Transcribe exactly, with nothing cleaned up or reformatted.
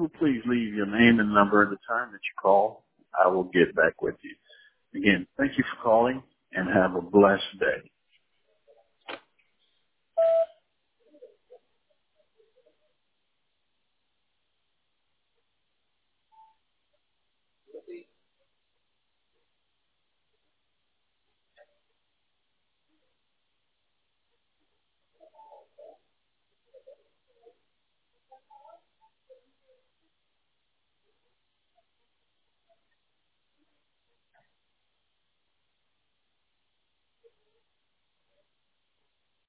would please leave your name and number at the time that you call, I will get back with you. Again, thank you for calling and have a blessed day.